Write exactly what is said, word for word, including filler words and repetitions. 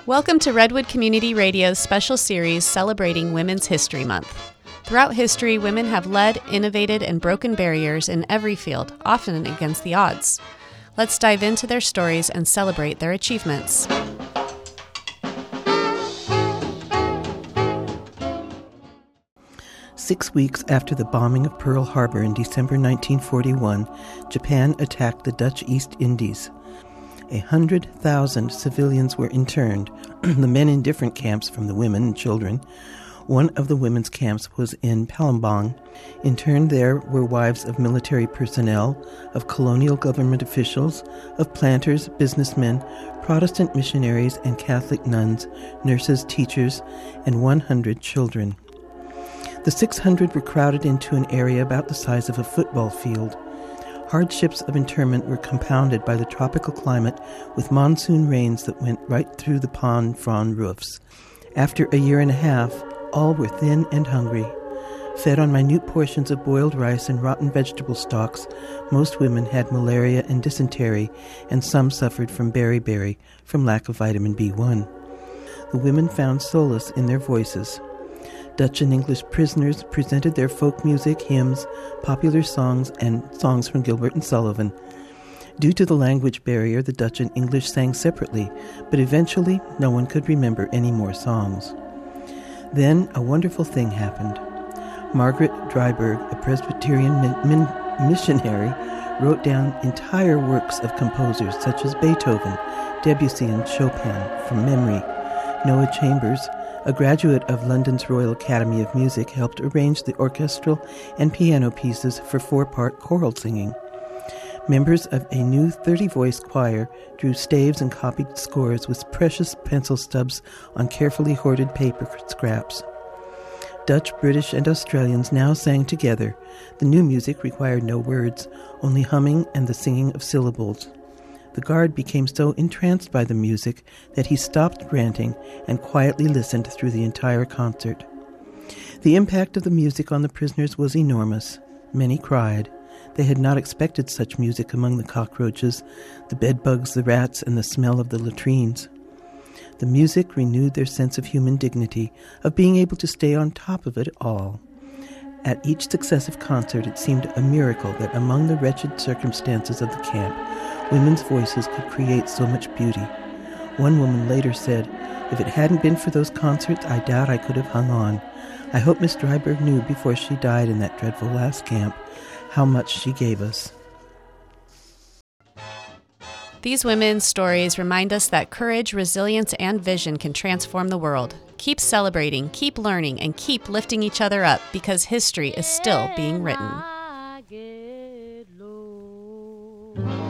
Welcome to Redwood Community Radio's special series celebrating Women's History Month. Throughout history, women have led, innovated, and broken barriers in every field, often against the odds. Let's dive into their stories and celebrate their achievements. Six weeks after the bombing of Pearl Harbor in December nineteen forty-one, Japan attacked the Dutch East Indies. A hundred thousand civilians were interned, the men in different camps from the women and children. One of the women's camps was in Palembang. Interned there were wives of military personnel, of colonial government officials, of planters, businessmen, Protestant missionaries and Catholic nuns, nurses, teachers, and one hundred children. The six hundred were crowded into an area about the size of a football field. Hardships of internment were compounded by the tropical climate with monsoon rains that went right through the palm frond roofs. After a year and a half, all were thin and hungry. Fed on minute portions of boiled rice and rotten vegetable stalks, most women had malaria and dysentery, and some suffered from beriberi, from lack of vitamin B one. The women found solace in their voices. Dutch and English prisoners presented their folk music, hymns, popular songs, and songs from Gilbert and Sullivan. Due to the language barrier, the Dutch and English sang separately, but eventually no one could remember any more songs. Then a wonderful thing happened. Margaret Dryburgh, a Presbyterian min- min- missionary, wrote down entire works of composers such as Beethoven, Debussy, and Chopin from memory. Noah Chambers, a graduate of London's Royal Academy of Music, helped arrange the orchestral and piano pieces for four-part choral singing. Members of a new thirty-voice choir drew staves and copied scores with precious pencil stubs on carefully hoarded paper scraps. Dutch, British, and Australians now sang together. The new music required no words, only humming and the singing of syllables. The guard became so entranced by the music that he stopped ranting and quietly listened through the entire concert. The impact of the music on the prisoners was enormous. Many cried. They had not expected such music among the cockroaches, the bedbugs, the rats, and the smell of the latrines. The music renewed their sense of human dignity, of being able to stay on top of it all. At each successive concert, it seemed a miracle that among the wretched circumstances of the camp, women's voices could create so much beauty. One woman later said, "If it hadn't been for those concerts, I doubt I could have hung on. I hope Miss Dryburgh knew before she died in that dreadful last camp how much she gave us." These women's stories remind us that courage, resilience, and vision can transform the world. Keep celebrating, keep learning, and keep lifting each other up because history is still being written.